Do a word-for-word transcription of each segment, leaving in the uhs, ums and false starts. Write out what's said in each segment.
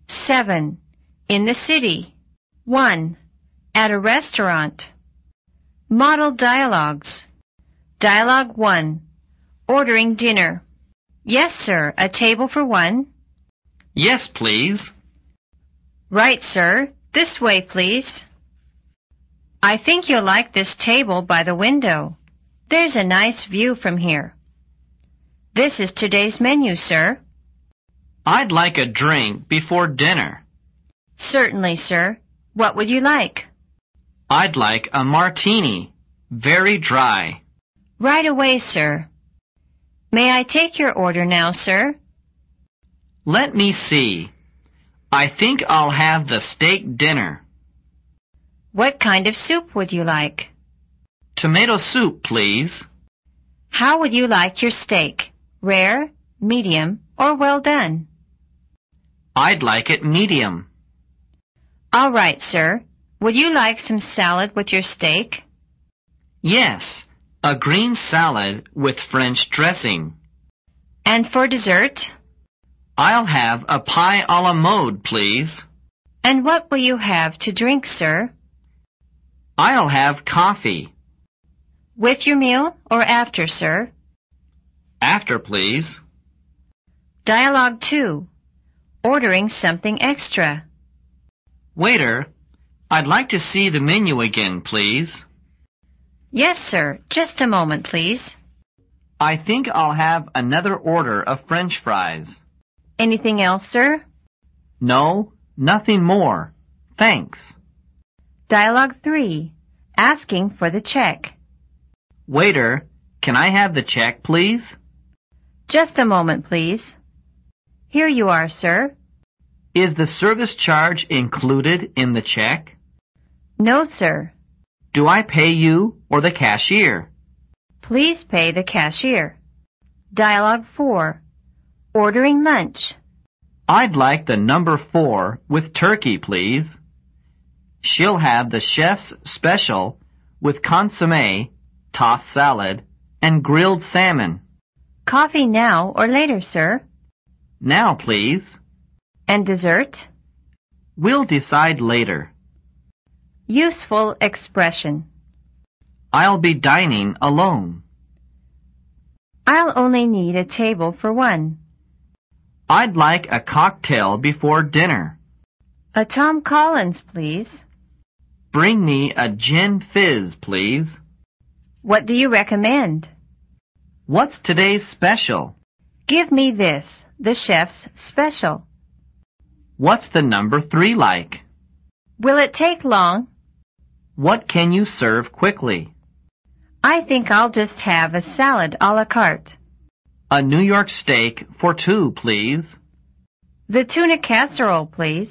seven. In the city. one. At a restaurant. Model dialogues. Dialogue one. Ordering dinner. Yes, sir. A table for one? Yes, please. Right, sir. This way, please. I think you'll like this table by the window. There's a nice view from here. This is today's menu, sir. I'd like a drink before dinner. Certainly, sir. What would you like? I'd like a martini, very dry. Right away, sir. May I take your order now, sir? Let me see. I think I'll have the steak dinner. What kind of soup would you like? Tomato soup, please. How would you like your steak? Rare, medium, or well done? I'd like it medium. All right, sir. Would you like some salad with your steak? Yes, a green salad with French dressing. And for dessert? I'll have a pie a la mode, please. And what will you have to drink, sir? I'll have coffee. With your meal or after, sir? After, please. Dialogue two. Ordering something extra. Waiter, I'd like to see the menu again, please. Yes, sir. Just a moment, please. I think I'll have another order of French fries. Anything else, sir? No, nothing more. Thanks. Dialogue three. Asking for the check. Waiter, can I have the check, please? Just a moment, please. Here you are, sir. Is the service charge included in the check? No, sir. Do I pay you or the cashier? Please pay the cashier. Dialogue four. Ordering lunch. I'd like the number four with turkey, please. She'll have the chef's special with consommé, tossed salad, and grilled salmon. Coffee now or later, sir? Now, please. And dessert? We'll decide later. Useful expression. I'll be dining alone. I'll only need a table for one. I'd like a cocktail before dinner. A Tom Collins, please. Bring me a gin fizz, please. What do you recommend? What's today's special? Give me this, the chef's special. What's the number three like? Will it take long? What can you serve quickly? I think I'll just have a salad a la carte. A New York steak for two, please. The tuna casserole, please.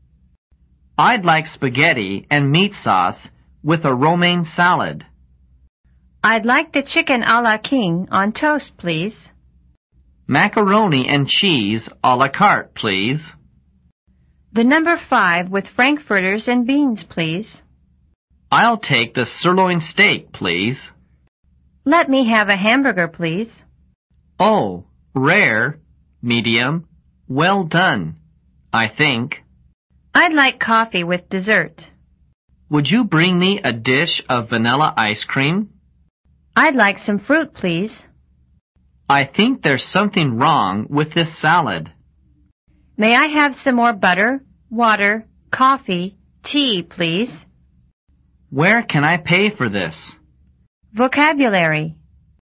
I'd like spaghetti and meat sauce with a romaine salad. I'd like the chicken a la king on toast, please. Macaroni and cheese a la carte, please. The number five with frankfurters and beans, please. I'll take the sirloin steak, please. Let me have a hamburger, please. Oh, rare, medium, well done, I think. I'd like coffee with dessert. Would you bring me a dish of vanilla ice cream? I'd like some fruit, please. I think there's something wrong with this salad. May I have some more butter, water, coffee, tea, please? Where can I pay for this? Vocabulary.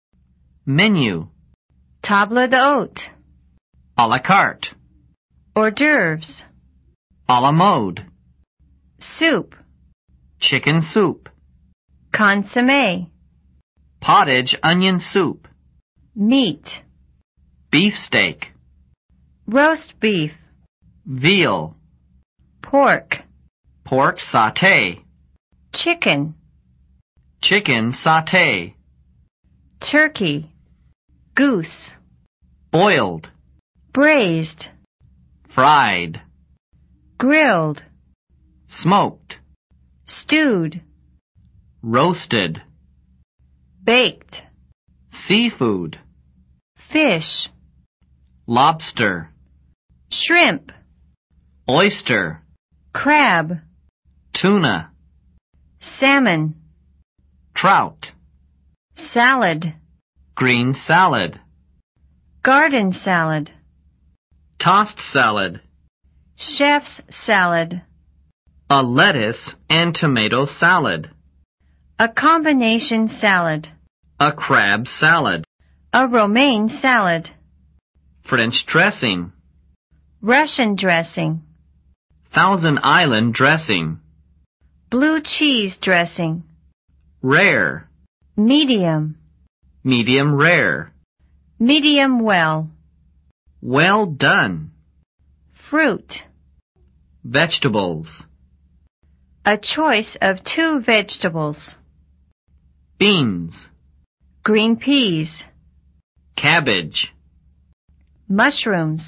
Menu. Table d'hôte. A la carte. Hors d'oeuvres. A la mode. Soup. Chicken soup. Consommé. Pottage onion soup. Meat. Beef steak. Roast beef. Veal. Pork. Pork sauté. Chicken. Chicken sauté. Turkey. Goose. Boiled. Braised. Fried. Grilled. Smoked. Stewed. Roasted. Baked. Seafood. Fish. Lobster. Shrimp. oyster, crab, tuna, salmon, trout, salad, green salad, garden salad, tossed salad, chef's salad, a lettuce and tomato salad, a combination salad, a crab salad, a romaine salad, French dressing, Russian dressing, Thousand Island dressing, blue cheese dressing, rare, medium, medium rare, medium well, well done, fruit, vegetables, a choice of two vegetables, beans, green peas, cabbage, mushrooms,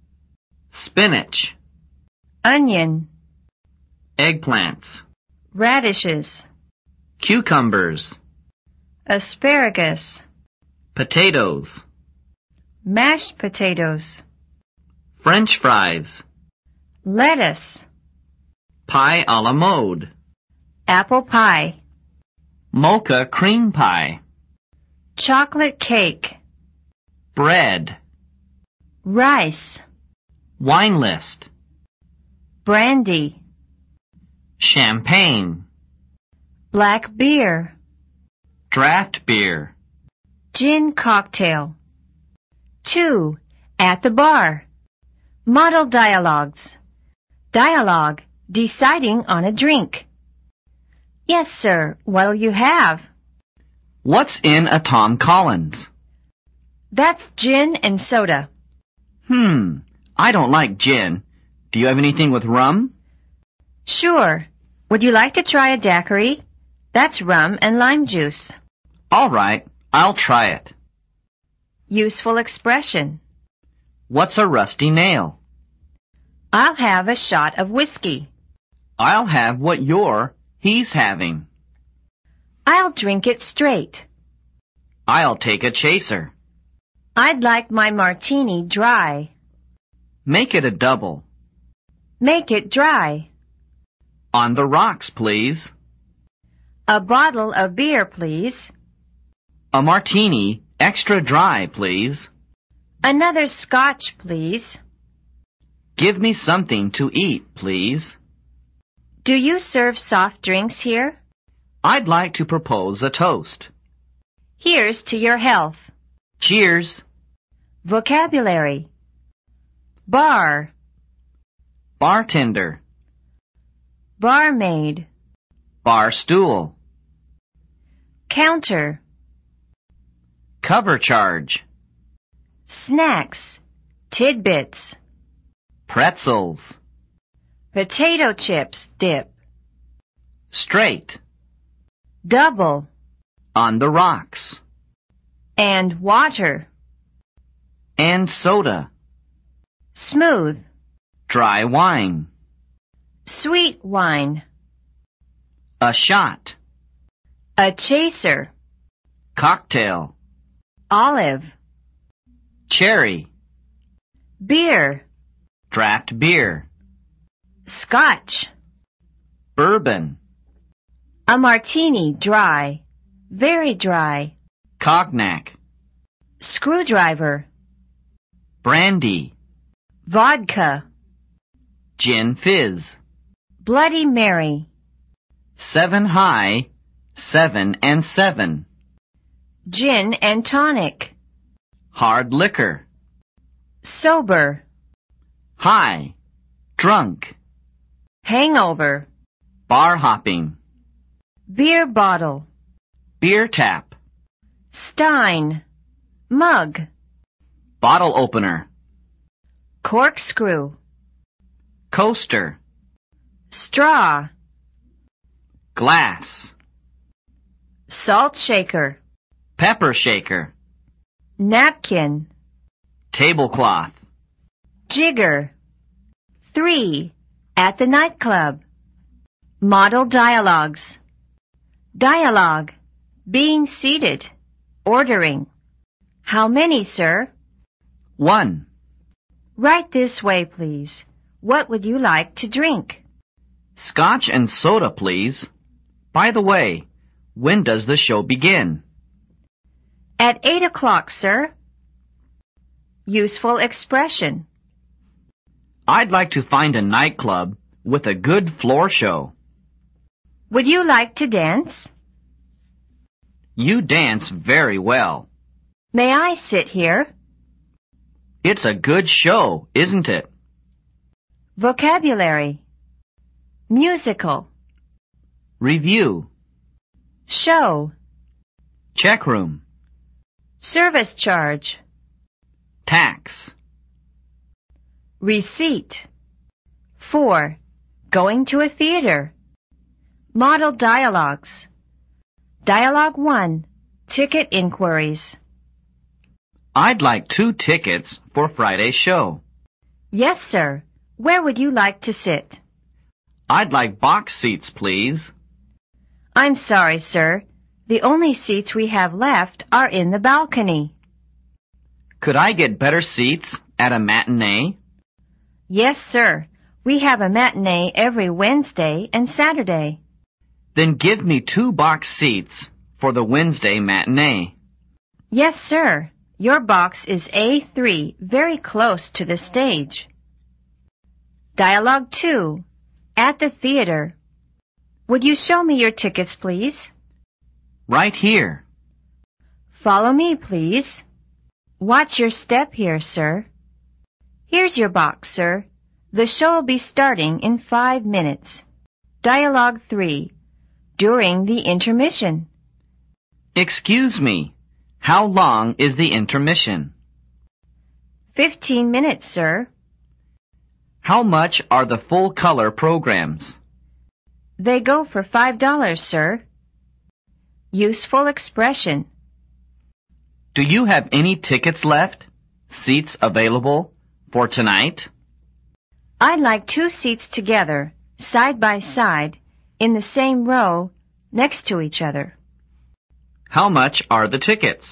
spinach, onion, eggplants, radishes, cucumbers, asparagus, potatoes, mashed potatoes, French fries, lettuce, pie a la mode, apple pie, mocha cream pie, chocolate cake, bread, rice, wine list, brandy, champagne, black beer, draft beer, gin cocktail. Two, at the bar. Model dialogues. Dialogue, deciding on a drink. Yes, sir. What'll you have? What's in a Tom Collins? That's gin and soda. Hmm, I don't like gin. Do you have anything with rum? Sure. Would you like to try a daiquiri? That's rum and lime juice. All right, I'll try it. Useful expression. What's a rusty nail? I'll have a shot of whiskey. I'll have what you're, he's having. I'll drink it straight. I'll take a chaser. I'd like my martini dry. Make it a double. Make it dry. On the rocks, please. A bottle of beer, please. A martini, extra dry, please. Another scotch, please. Give me something to eat, please. Do you serve soft drinks here? I'd like to propose a toast. Here's to your health. Cheers. Vocabulary. Bar, Bartender. barmaid, Bar stool. counter, Cover charge. snacks, tidbits, Pretzels. potato chips dip, Straight. double, On the rocks. and water, And soda. smooth, Dry wine. sweet wine, A shot. a chaser, Cocktail. olive, Cherry. beer, Draft beer. scotch, Bourbon. a martini dry, very dry, Cognac. screwdriver, Brandy. vodka, Gin fizz. Bloody Mary, Seven high. Seven and seven. gin and tonic, Hard liquor. sober, High. Drunk. hangover, Bar hopping. beer bottle, Beer tap. stein, mug, Bottle opener. corkscrew, Coaster. straw, Glass. salt shaker, Pepper shaker. napkin, Tablecloth. jigger. Three, at the nightclub. Model dialogues. Dialogue, being seated, ordering. How many, sir? One. Right this way, please. What would you like to drink? Scotch and soda, please. By the way, when does the show begin? At eight o'clock, sir. Useful expression. I'd like to find a nightclub with a good floor show. Would you like to dance? You dance very well. May I sit here? It's a good show, isn't it? Vocabulary. Musical. Review. Show. Check room. Service charge. Tax. Receipt. four. Going to a theater. Model dialogues. Dialogue one. Ticket inquiries. I'd like two tickets for Friday's show. Yes, sir. Where would you like to sit? I'd like box seats, please. I'm sorry, sir. The only seats we have left are in the balcony. Could I get better seats at a matinee? Yes, sir. We have a matinee every Wednesday and Saturday. Then give me two box seats for the Wednesday matinee. Yes, sir. Your box is A three, very close to the stage. Dialogue two. At the theater. Would you show me your tickets, please? Right here. Follow me, please. Watch your step here, sir. Here's your box, sir. The show will be starting in five minutes. Dialogue three. During the intermission. Excuse me. How long is the intermission? Fifteen minutes, sir. How much are the full-color programs? They go for five dollars, sir. Useful expression. Do you have any tickets left? Seats available for tonight? I'd like two seats together, side by side, in the same row, next to each other. How much are the tickets?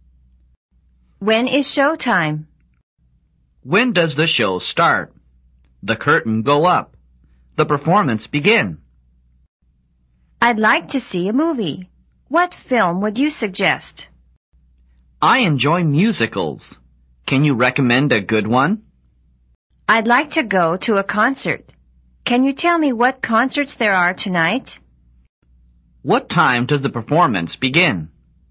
When is show time? When does the show start? The curtain go up. The performance begin. I'd like to see a movie. What film would you suggest? I enjoy musicals. Can you recommend a good one? I'd like to go to a concert. Can you tell me what concerts there are tonight? What time does the performance begin?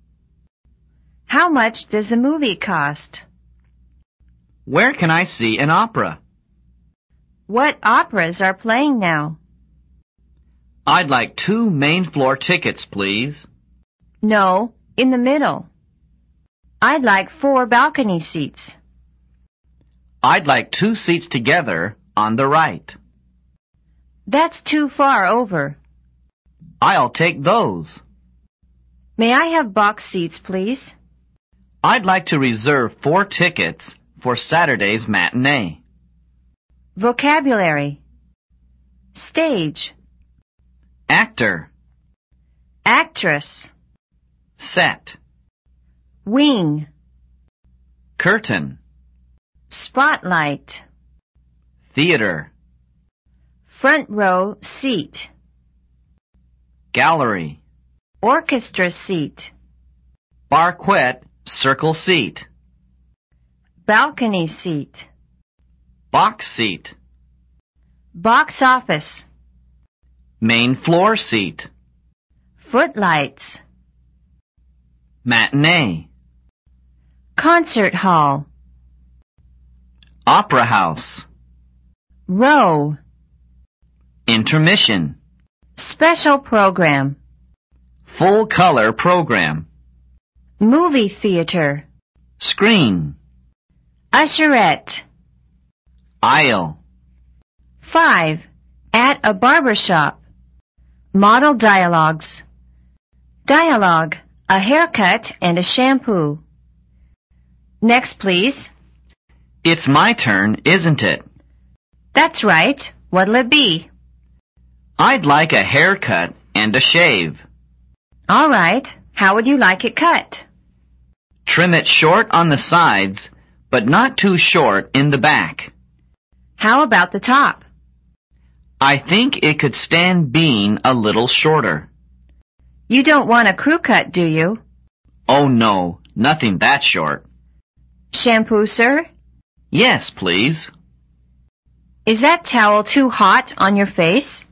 How much does the movie cost? Where can I see an opera? What operas are playing now? I'd like two main floor tickets, please. No, in the middle. I'd like four balcony seats. I'd like two seats together on the right. That's too far over. I'll take those. May I have box seats, please? I'd like to reserve four tickets for Saturday's matinee. Vocabulary. Stage. Actor. Actress. Set. Wing. Curtain. Spotlight. Theater. Front row seat. Gallery. Orchestra seat. Barquette circle seat. Balcony seat. Box seat. Box office. Main floor seat. Footlights. Matinee. Concert hall. Opera house. Row. Intermission. Special program. Full color program. Movie theater. Screen. Usherette. Aisle. five. At a barber shop. Model dialogues. Dialogue. A haircut and a shampoo. Next, please. It's my turn, isn't it? That's right. What'll it be? I'd like a haircut and a shave. All right. How would you like it cut? Trim it short on the sides, but not too short in the back. How about the top? I think it could stand being a little shorter. You don't want a crew cut, do you? Oh no, nothing that short. Shampoo, sir? Yes, please. Is that towel too hot on your face?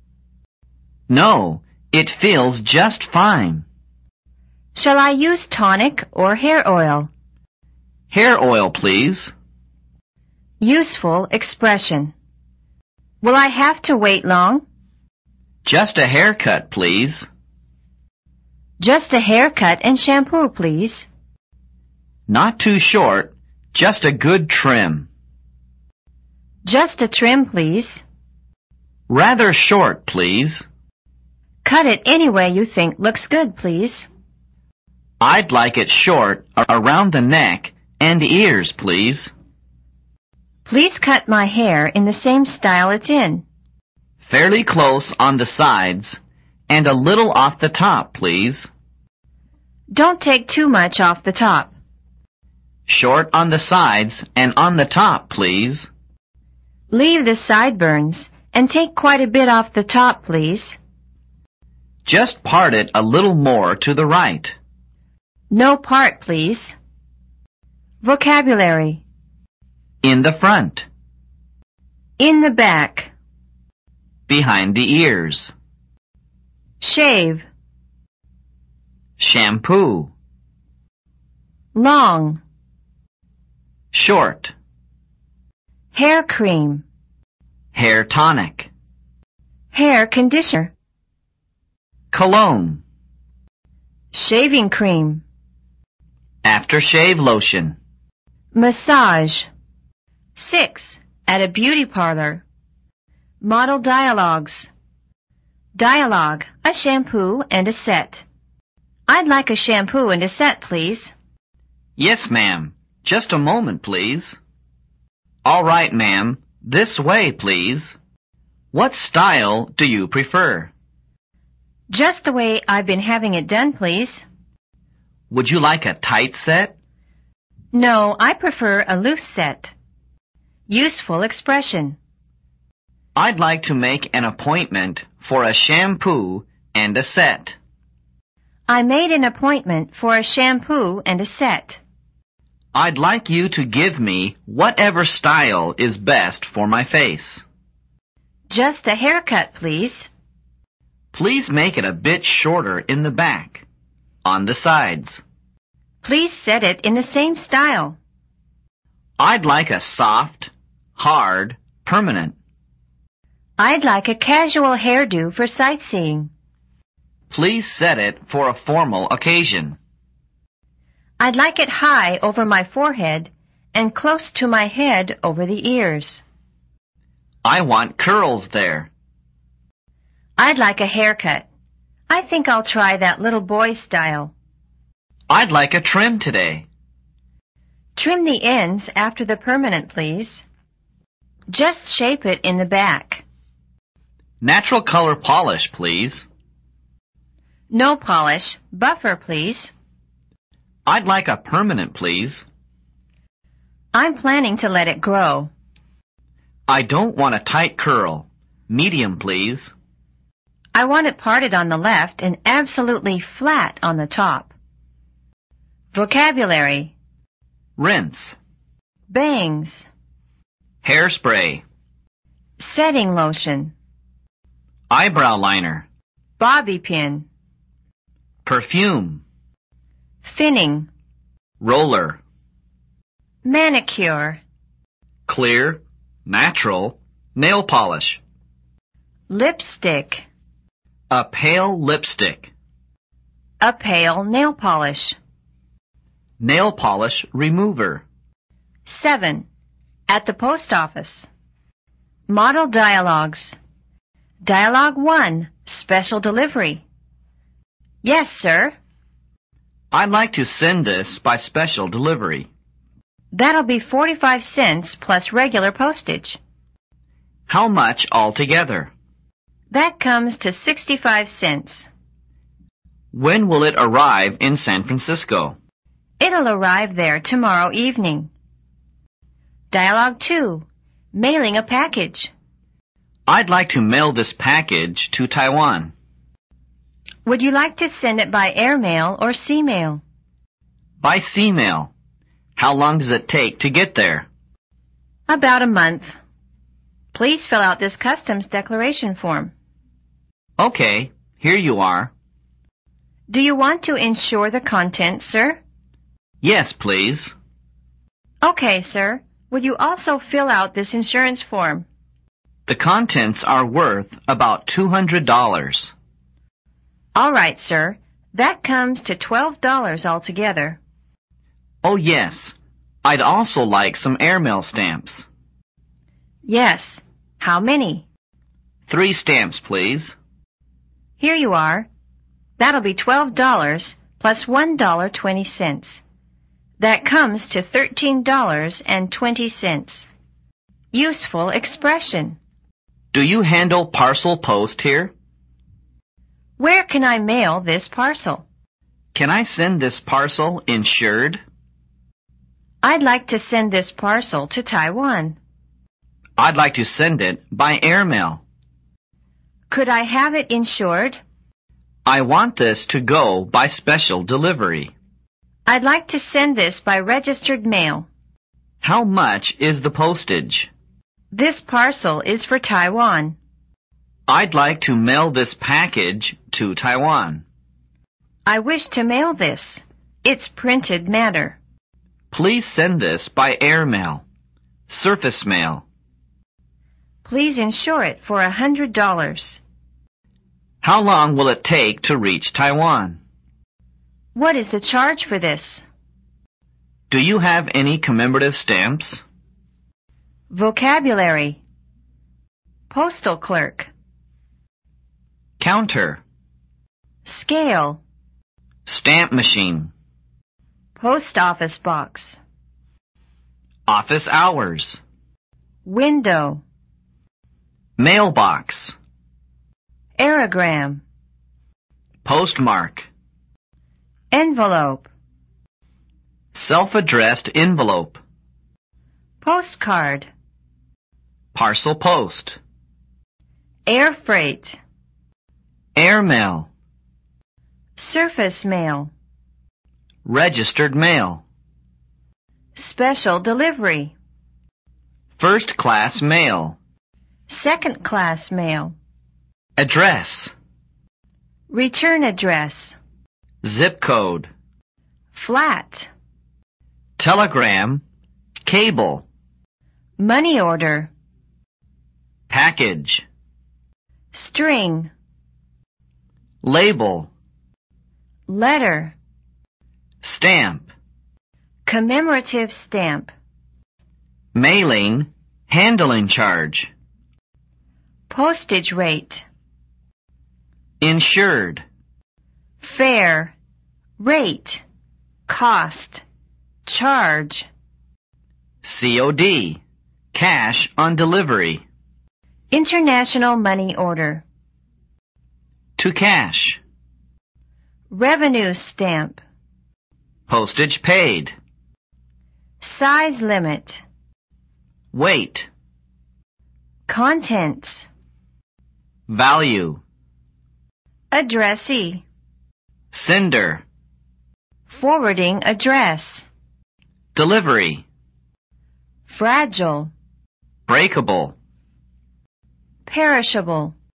No, it feels just fine. Shall I use tonic or hair oil? Hair oil, please. Useful expression. Will I have to wait long? Just a haircut, please. Just a haircut and shampoo, please. Not too short, just a good trim. Just a trim, please. Rather short, please. Cut it any way you think looks good, please. I'd like it short around the neck and ears, please. Please cut my hair in the same style it's in. Fairly close on the sides and a little off the top, please. Don't take too much off the top. Short on the sides and on the top, please. Leave the sideburns and take quite a bit off the top, please. Just part it a little more to the right. No part, please. Vocabulary. In the front. In the back. Behind the ears. Shave. Shampoo. Long. Short. Hair cream. Hair tonic. Hair conditioner. Cologne. Shaving cream. Aftershave lotion. Massage. Six. At a beauty parlor. Model dialogues. Dialogue. A shampoo and a set. I'd like a shampoo and a set, please. Yes, ma'am. Just a moment, please. All right, ma'am. This way, please. What style do you prefer? Just the way I've been having it done, please. Would you like a tight set? No, I prefer a loose set. Useful expression. I'd like to make an appointment for a shampoo and a set. I made an appointment for a shampoo and a set. I'd like you to give me whatever style is best for my face. Just a haircut, please. Please make it a bit shorter in the back, on the sides. Please set it in the same style. I'd like a soft, hard, permanent. I'd like a casual hairdo for sightseeing. Please set it for a formal occasion. I'd like it high over my forehead and close to my head over the ears. I want curls there. I'd like a haircut. I think I'll try that little boy style. I'd like a trim today. Trim the ends after the permanent, please. Just shape it in the back. Natural color polish, please. No polish. Buffer, please. I'd like a permanent, please. I'm planning to let it grow. I don't want a tight curl. Medium, please. I want it parted on the left and absolutely flat on the top. Vocabulary. Rinse. Bangs. Hairspray. Setting lotion. Eyebrow liner. Bobby pin. Perfume. Thinning. Roller. Manicure. Clear. Natural. Nail polish. Lipstick. A pale lipstick. A pale nail polish. Nail polish remover. Seven. At the post office. Model dialogues. Dialogue one. Special delivery. Yes, sir. I'd like to send this by special delivery. That'll be forty-five cents plus regular postage. How much altogether? That comes to sixty-five cents. When will it arrive in San Francisco? It'll arrive there tomorrow evening. Dialogue two. Mailing a package. I'd like to mail this package to Taiwan. Would you like to send it by airmail or sea mail? By sea mail. How long does it take to get there? About a month. Please fill out this customs declaration form. Okay, here you are. Do you want to insure the contents, sir? Yes, please. Okay, sir. Would you also fill out this insurance form? The contents are worth about two hundred dollars. All right, sir. That comes to twelve dollars altogether. Oh, yes. I'd also like some airmail stamps. Yes. How many? Three stamps, please. Here you are. That'll be twelve dollars plus one dollar and twenty cents. That comes to thirteen dollars and twenty cents. Useful expression. Do you handle parcel post here? Where can I mail this parcel? Can I send this parcel insured? I'd like to send this parcel to Taiwan. I'd like to send it by airmail. Could I have it insured? I want this to go by special delivery. I'd like to send this by registered mail. How much is the postage? This parcel is for Taiwan. I'd like to mail this package to Taiwan. I wish to mail this. It's printed matter. Please send this by airmail. Surface mail. Please insure it for a hundred dollars. How long will it take to reach Taiwan? What is the charge for this? Do you have any commemorative stamps? Vocabulary. Postal clerk. Counter. Scale. Stamp machine. Post office box. Office hours. Window. Mailbox. Aerogram. Postmark. Envelope. Self-addressed envelope. Postcard. Parcel post. Air freight. Airmail. Surface mail. Registered mail. Special delivery. First class mail. Second class mail. Address. Return address. Zip code. Flat. Telegram. Cable. Money order. Package. String. Label. Letter. Stamp. Commemorative stamp. Mailing. Handling charge. Postage rate. Insured. Fare. Rate. Cost. Charge. C O D. Cash on delivery. International money order. To cash. Revenue stamp. Postage paid. Size limit. Weight. Contents. Value. Addressee. Sender. Forwarding address. Delivery. Fragile. Breakable. Perishable.